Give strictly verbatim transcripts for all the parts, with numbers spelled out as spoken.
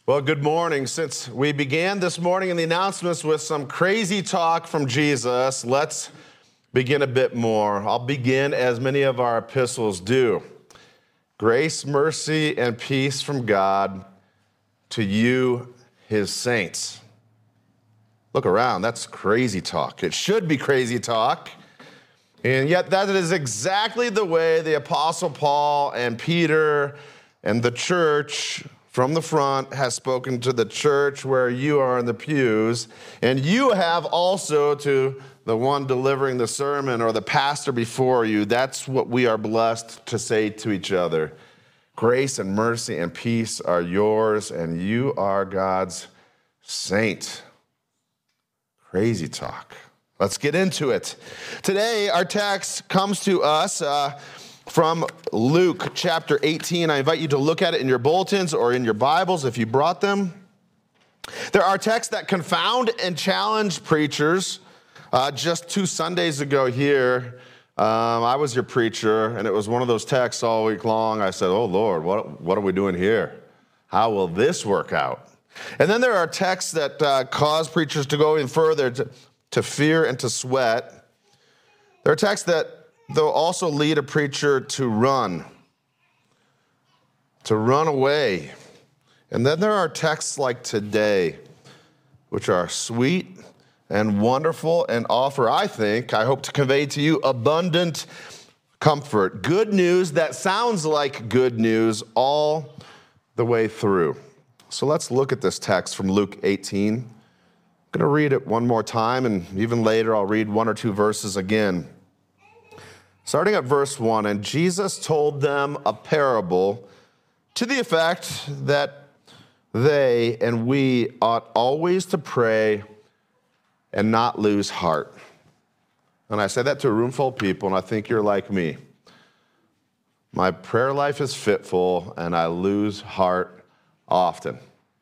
Well, good morning. Since we began this morning in the announcements with some crazy talk from Jesus, let's begin a bit more. I'll begin as many of our epistles do. Grace, mercy, and peace from God to you, his saints. Look around, that's crazy talk. It should be crazy talk. And yet that is exactly the way the Apostle Paul and Peter and the church from the front has spoken to the church where you are in the pews, and you have also to the one delivering the sermon or the pastor before you. That's what we are blessed to say to each other. Grace and mercy and peace are yours, and you are God's saint. Crazy talk. Let's get into it. Today, our text comes to us uh, from Luke chapter eighteen. I invite you to look at it in your bulletins or in your Bibles if you brought them. There are texts that confound and challenge preachers. Uh, just two Sundays ago here, um, I was your preacher, and it was one of those texts all week long. I said, oh, Lord, what, what are we doing here? How will this work out? And then there are texts that uh, cause preachers to go in further to, to fear and to sweat. There are texts that they'll also lead a preacher to run, to run away. And then there are texts like today, which are sweet and wonderful and offer, I think, I hope to convey to you abundant comfort. Good news that sounds like good news all the way through. So let's look at this text from Luke eighteen. I'm going to read it one more time, and even later I'll read one or two verses again. Starting at verse one, and Jesus told them a parable to the effect that they and we ought always to pray and not lose heart. And I said that to a room full of people, and I think you're like me. My prayer life is fitful, and I lose heart often.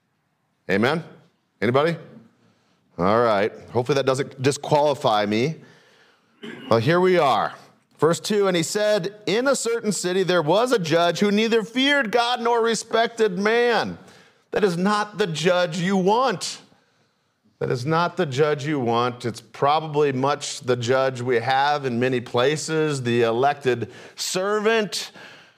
Amen? Anybody? All right. Hopefully that doesn't disqualify me. Well, here we are. Verse two, and he said, in a certain city there was a judge who neither feared God nor respected man. That is not the judge you want. That is not the judge you want. It's probably much the judge we have in many places, the elected servant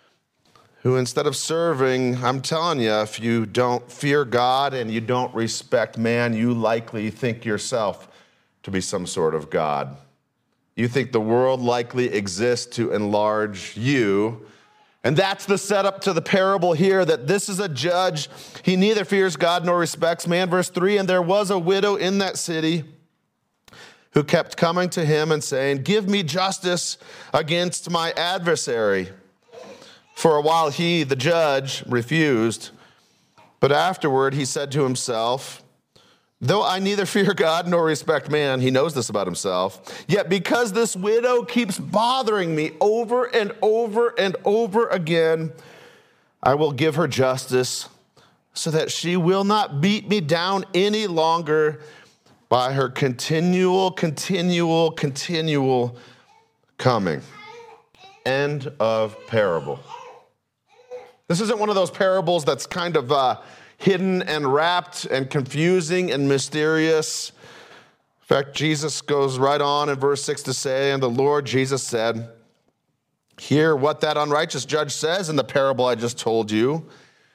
who instead of serving, I'm telling you, if you don't fear God and you don't respect man, you likely think yourself to be some sort of God. You think the world likely exists to enlarge you. And that's the setup to the parable here, that this is a judge. He neither fears God nor respects man. Verse three, and there was a widow in that city who kept coming to him and saying, give me justice against my adversary. For a while he, the judge, refused. But afterward he said to himself, though I neither fear God nor respect man, he knows this about himself, yet because this widow keeps bothering me over and over and over again, I will give her justice so that she will not beat me down any longer by her continual, continual, continual coming. End of parable. This isn't one of those parables that's kind of uh, hidden and wrapped and confusing and mysterious. In fact, Jesus goes right on in verse six to say, and the Lord Jesus said, hear what that unrighteous judge says in the parable I just told you.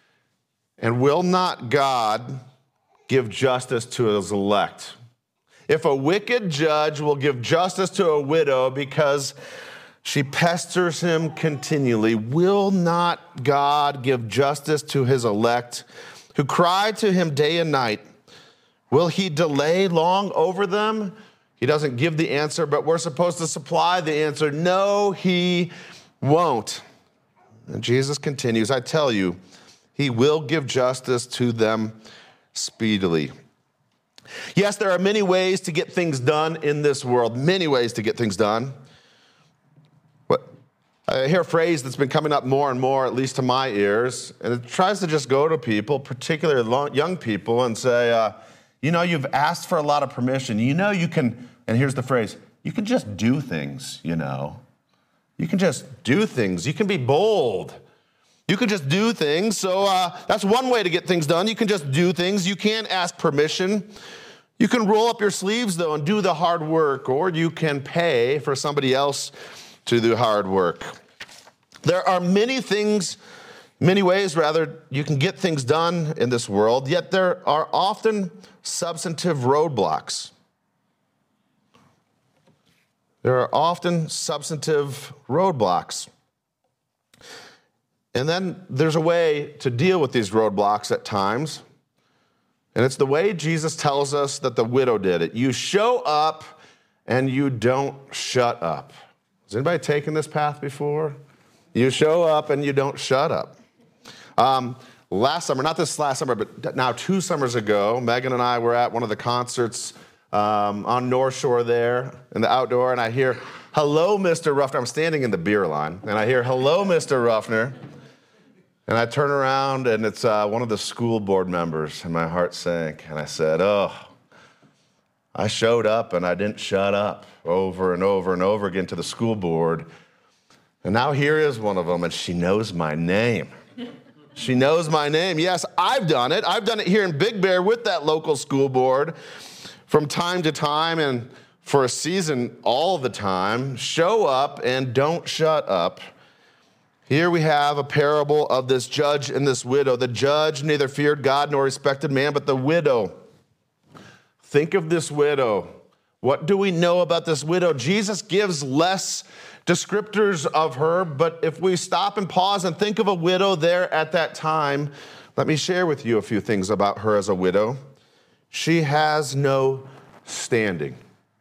And will not God give justice to his elect? If a wicked judge will give justice to a widow because she pesters him continually, will not God give justice to his elect who cry to him day and night? Will he delay long over them? He doesn't give the answer, but we're supposed to supply the answer. No, he won't. And Jesus continues, I tell you, he will give justice to them speedily. Yes, there are many ways to get things done in this world, many ways to get things done. I hear a phrase that's been coming up more and more, at least to my ears, and it tries to just go to people, particularly young people, and say, uh, you know, you've asked for a lot of permission. You know you can, and here's the phrase, you can just do things, you know. You can just do things. You can be bold. You can just do things. So uh, that's one way to get things done. You can just do things. You can't ask permission. You can roll up your sleeves, though, and do the hard work, or you can pay for somebody else to do hard work. There are many things, many ways, rather, you can get things done in this world, yet there are often substantive roadblocks. There are often substantive roadblocks. And then there's a way to deal with these roadblocks at times. And it's the way Jesus tells us that the widow did it. You show up and you don't shut up. Has anybody taken this path before? You show up and you don't shut up. Um, last summer, not this last summer, but now two summers ago, Megan and I were at one of the concerts um, on North Shore there in the outdoor, and I hear, "Hello, Mister Ruffner." I'm standing in the beer line, and I hear, "Hello, Mister Ruffner." And I turn around, and it's uh, one of the school board members, and my heart sank. And I said, oh, I showed up, and I didn't shut up over and over and over again to the school board. And now here is one of them, and she knows my name. She knows my name. Yes, I've done it. I've done it here in Big Bear with that local school board from time to time, and for a season all the time. Show up and don't shut up. Here we have a parable of this judge and this widow. The judge neither feared God nor respected man, but the widow. Think of this widow. What do we know about this widow? Jesus gives less descriptors of her, but if we stop and pause and think of a widow there at that time, let me share with you a few things about her as a widow. She has no standing.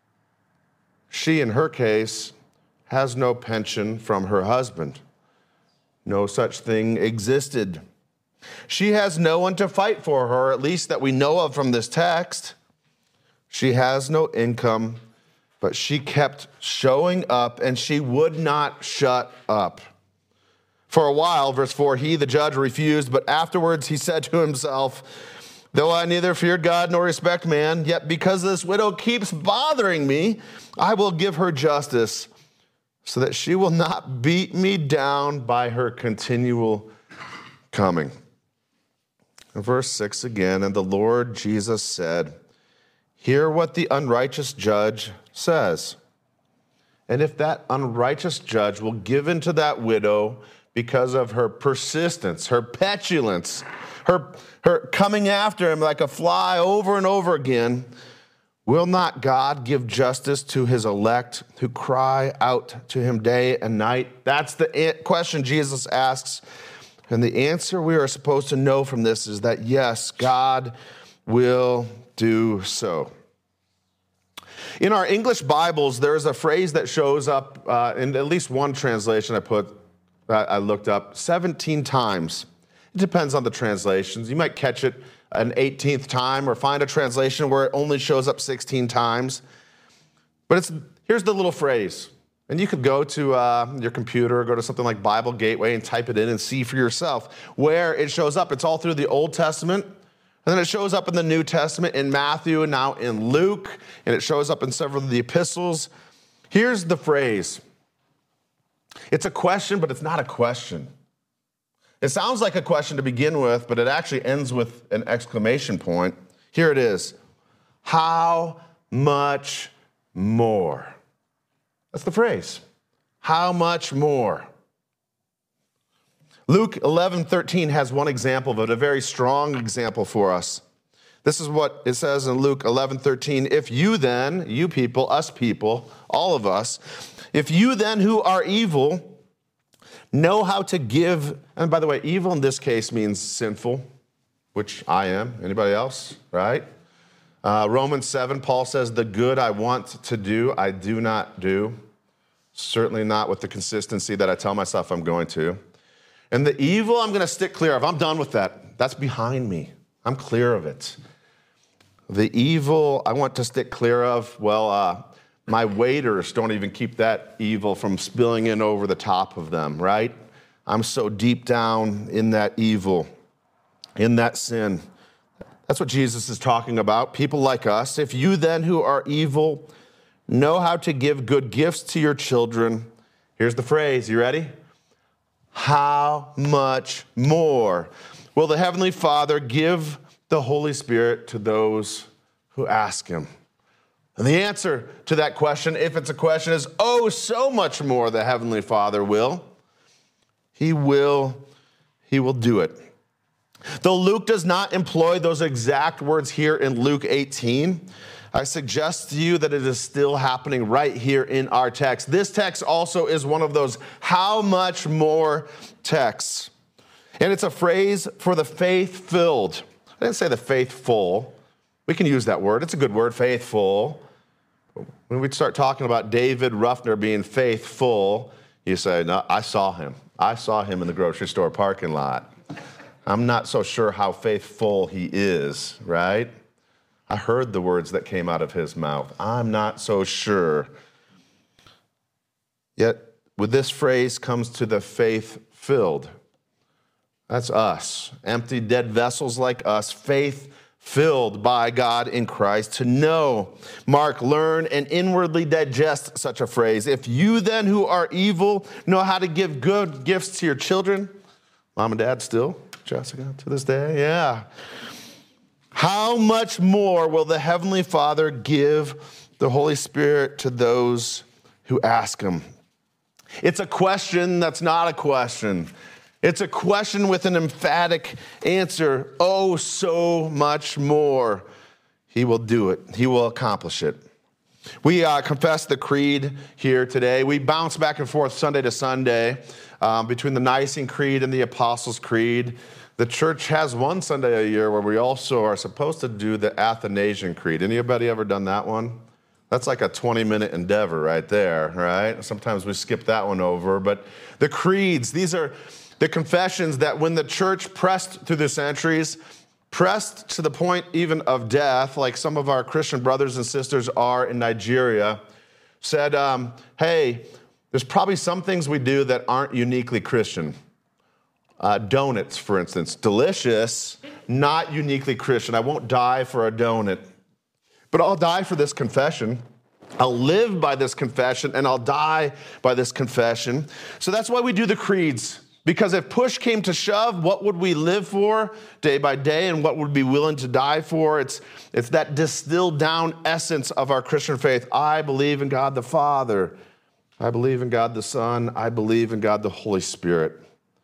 She, in her case, has no pension from her husband. No such thing existed. She has no one to fight for her, at least that we know of from this text. She has no income, but she kept showing up, and she would not shut up. For a while, verse four, he, the judge, refused, but afterwards he said to himself, though I neither feared God nor respect man, yet because this widow keeps bothering me, I will give her justice, so that she will not beat me down by her continual coming. In verse six again, and the Lord Jesus said, hear what the unrighteous judge says. And if that unrighteous judge will give in to that widow because of her persistence, her petulance, her, her coming after him like a fly over and over again, will not God give justice to his elect who cry out to him day and night? That's the question Jesus asks. And the answer we are supposed to know from this is that, yes, God will do so. In our English Bibles, there is a phrase that shows up uh, in at least one translation I put, uh, I looked up, seventeen times. It depends on the translations. You might catch it an eighteenth time or find a translation where it only shows up sixteen times. But it's here's the little phrase. And you could go to uh, your computer or go to something like Bible Gateway and type it in and see for yourself where it shows up. It's all through the Old Testament. And then it shows up in the New Testament in Matthew and now in Luke. And it shows up in several of the epistles. Here's the phrase. It's a question, but it's not a question. It sounds like a question to begin with, but it actually ends with an exclamation point. Here it is. How much more? That's the phrase. How much more? Luke eleven thirteen has one example of it, a very strong example for us. This is what it says in Luke eleven thirteen. If you then, you people, us people, all of us, if you then who are evil know how to give, and by the way, evil in this case means sinful, which I am. Anybody else, right? Uh, Romans seven, Paul says, the good I want to do, I do not do. Certainly not with the consistency that I tell myself I'm going to. And the evil I'm going to stick clear of. I'm done with that. That's behind me. I'm clear of it. The evil I want to stick clear of, well, uh, my waiters don't even keep that evil from spilling in over the top of them, right? I'm so deep down in that evil, in that sin. That's what Jesus is talking about. People like us. If you then who are evil know how to give good gifts to your children, here's the phrase. You ready? how much more will the Heavenly Father give the Holy Spirit to those who ask him? And the answer to that question, if it's a question, is, oh, so much more the Heavenly Father will. He will, he will do it. Though Luke does not employ those exact words here in Luke eighteen, I suggest to you that it is still happening right here in our text. This text also is one of those how much more texts. And it's a phrase for the faith-filled. I didn't say the faithful. We can use that word. It's a good word, faithful. When we start talking about David Ruffner being faithful, you say, no, I saw him. I saw him in the grocery store parking lot. I'm not so sure how faithful he is, right? I heard the words that came out of his mouth. I'm not so sure. Yet, with this phrase comes to the faith-filled. That's us, empty, dead vessels like us, faith-filled by God in Christ, to know, mark, learn, and inwardly digest such a phrase. If you then who are evil know how to give good gifts to your children, mom and dad still, Jessica, to this day, yeah. How much more will the Heavenly Father give the Holy Spirit to those who ask him? It's a question that's not a question. It's a question with an emphatic answer. Oh, so much more. He will do it. He will accomplish it. We uh, confess the creed here today. We bounce back and forth Sunday to Sunday um, between the Nicene Creed and the Apostles' Creed. The church has one Sunday a year where we also are supposed to do the Athanasian Creed. Anybody ever done that one? That's like a twenty-minute endeavor right there, right? Sometimes we skip that one over. But the creeds, these are the confessions that when the church pressed through the centuries, pressed to the point even of death, like some of our Christian brothers and sisters are in Nigeria, said, um, hey, there's probably some things we do that aren't uniquely Christian. Uh, donuts, for instance, delicious, not uniquely Christian. I won't die for a donut, but I'll die for this confession. I'll live by this confession, and I'll die by this confession. So that's why we do the creeds, because if push came to shove, what would we live for day by day, and what would we be willing to die for? It's, it's that distilled down essence of our Christian faith. I believe in God the Father. I believe in God the Son. I believe in God the Holy Spirit.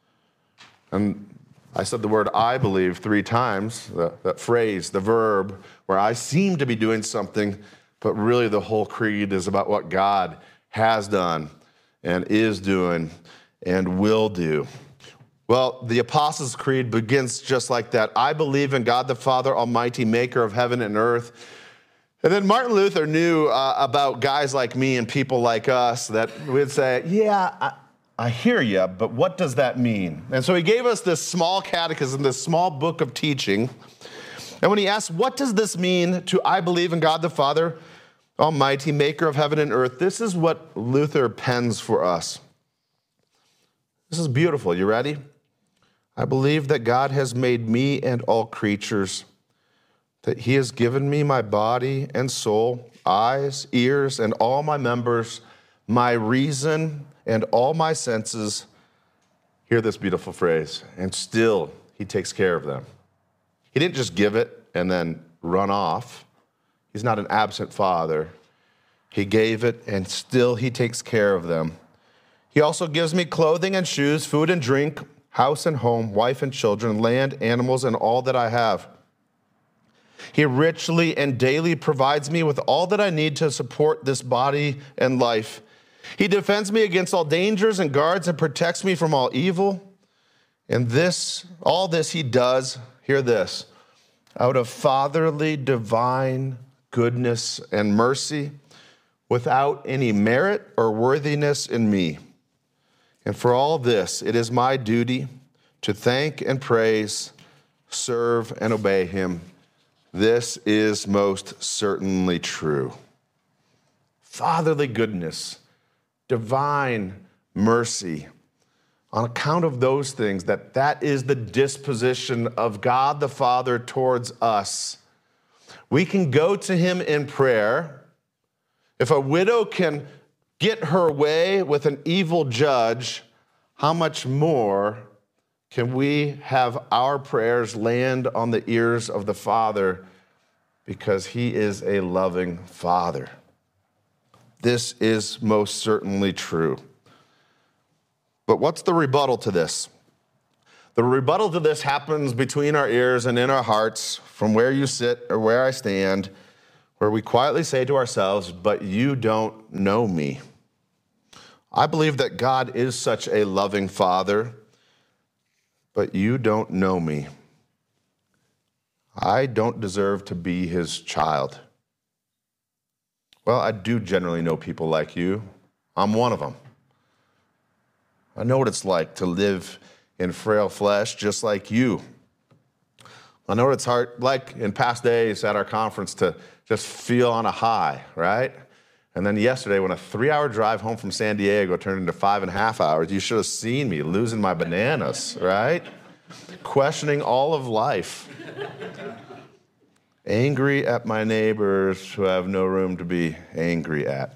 And I said the word I believe three times, that, that phrase, the verb, where I seem to be doing something, but really the whole creed is about what God has done and is doing and will do. Well, the Apostles' Creed begins just like that. I believe in God the Father Almighty, maker of heaven and earth. And then Martin Luther knew uh, about guys like me and people like us that would say, yeah, I, I hear you, but what does that mean? And so he gave us this small catechism, this small book of teaching. And when he asked, what does this mean to I believe in God the Father Almighty, maker of heaven and earth, this is what Luther pens for us. This is beautiful. You ready? I believe that God has made me and all creatures, that he has given me my body and soul, eyes, ears, and all my members, my reason, and all my senses. Hear this beautiful phrase, and still he takes care of them. He didn't just give it and then run off. He's not an absent father. He gave it, and still he takes care of them. He also gives me clothing and shoes, food and drink, house and home, wife and children, land, animals, and all that I have. He richly and daily provides me with all that I need to support this body and life. He defends me against all dangers and guards and protects me from all evil. And this, all this he does, hear this, out of fatherly, divine goodness and mercy, without any merit or worthiness in me. And for all this, it is my duty to thank and praise, serve and obey him. This is most certainly true. Fatherly goodness, divine mercy, on account of those things, that that is the disposition of God the Father towards us. We can go to him in prayer. If a widow can get her way with an evil judge, how much more can we have our prayers land on the ears of the Father because he is a loving Father? This is most certainly true. But what's the rebuttal to this? The rebuttal to this happens between our ears and in our hearts, from where you sit or where I stand, where we quietly say to ourselves, but you don't know me. I believe that God is such a loving Father, but you don't know me. I don't deserve to be his child. Well, I do generally know people like you. I'm one of them. I know what it's like to live in frail flesh just like you. I know what it's hard, like in past days at our conference, to just feel on a high, right? And then yesterday, when a three-hour drive home from San Diego turned into five and a half hours, you should have seen me losing my bananas, right? Questioning all of life. Angry at my neighbors who have no room to be angry at.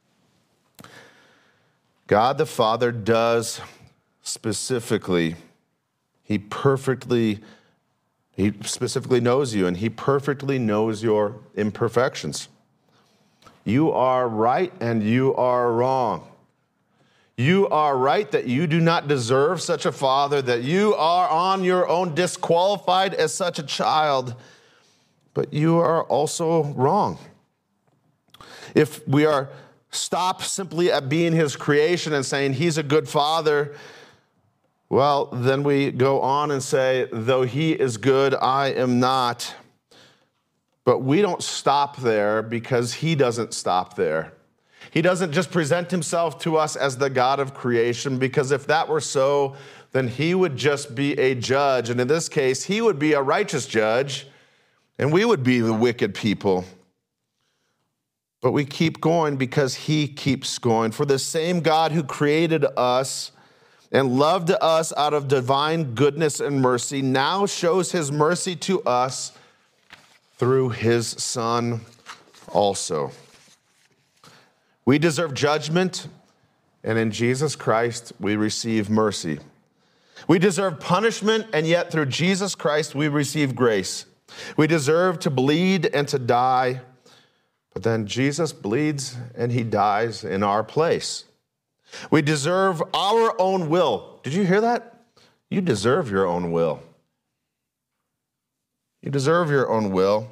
God the Father does specifically, he perfectly, he specifically knows you, and he perfectly knows your imperfections. You are right and you are wrong. You are right that you do not deserve such a father, that you are on your own disqualified as such a child, but you are also wrong. If we are stopped simply at being his creation and saying he's a good father, well, then we go on and say, though he is good, I am not. But we don't stop there because he doesn't stop there. He doesn't just present himself to us as the God of creation, because if that were so, then he would just be a judge. And in this case, he would be a righteous judge, and we would be the wicked people. But we keep going because he keeps going. For the same God who created us and loved us out of divine goodness and mercy now shows his mercy to us through his Son also. We deserve judgment, and in Jesus Christ we receive mercy. We deserve punishment, and yet through Jesus Christ we receive grace. We deserve to bleed and to die, but then Jesus bleeds and he dies in our place. We deserve our own will. Did you hear that? You deserve your own will. You deserve your own will.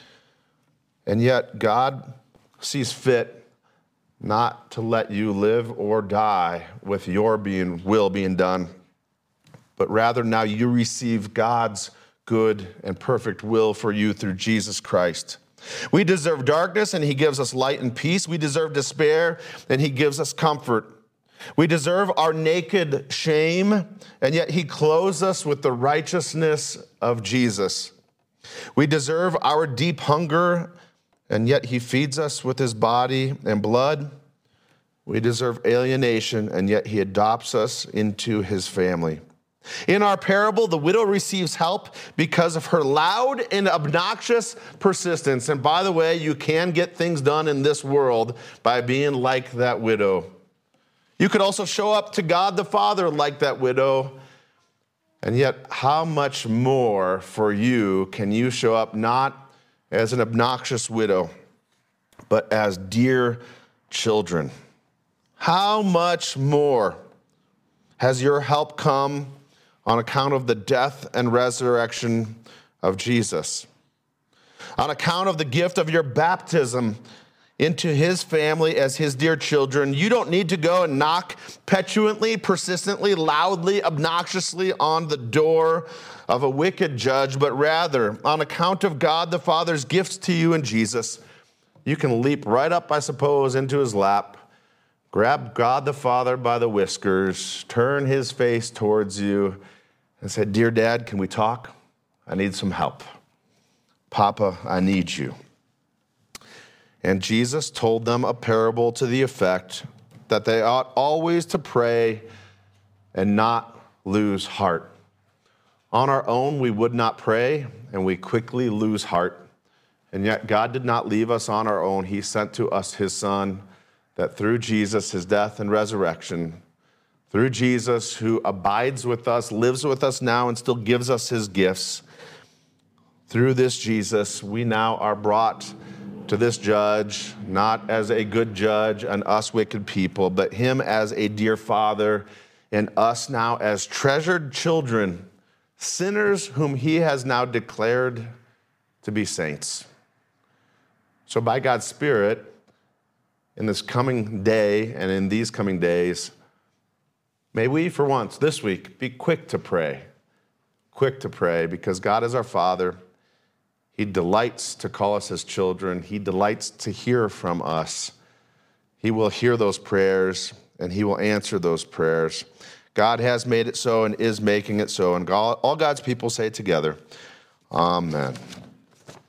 And yet God sees fit not to let you live or die with your being will being done, but rather now you receive God's good and perfect will for you through Jesus Christ. We deserve darkness, and he gives us light and peace. We deserve despair, and he gives us comfort. We deserve our naked shame, and yet he clothes us with the righteousness of Jesus. We deserve our deep hunger, and yet he feeds us with his body and blood. We deserve alienation, and yet he adopts us into his family. In our parable, the widow receives help because of her loud and obnoxious persistence. And by the way, you can get things done in this world by being like that widow. You could also show up to God the Father like that widow. And yet, how much more for you can you show up not as an obnoxious widow, but as dear children? How much more has your help come on account of the death and resurrection of Jesus? On account of the gift of your baptism into his family as his dear children, you don't need to go and knock petulantly, persistently, loudly, obnoxiously on the door of a wicked judge, but rather, on account of God the Father's gifts to you in Jesus, you can leap right up, I suppose, into his lap, grab God the Father by the whiskers, turn his face towards you, and say, "Dear Dad, can we talk? I need some help. Papa, I need you." And Jesus told them a parable to the effect that they ought always to pray and not lose heart. On our own, we would not pray, and we quickly lose heart. And yet God did not leave us on our own. He sent to us his Son, that through Jesus, his death and resurrection, through Jesus, who abides with us, lives with us now, and still gives us his gifts. Through this Jesus, we now are brought to this judge, not as a good judge and us wicked people, but him as a dear father, and us now as treasured children, sinners whom he has now declared to be saints. So by God's Spirit, in this coming day and in these coming days, may we, for once, this week, be quick to pray. Quick to pray, because God is our Father. He delights to call us his children. He delights to hear from us. He will hear those prayers, and he will answer those prayers. God has made it so and is making it so. And all God's people say together, Amen.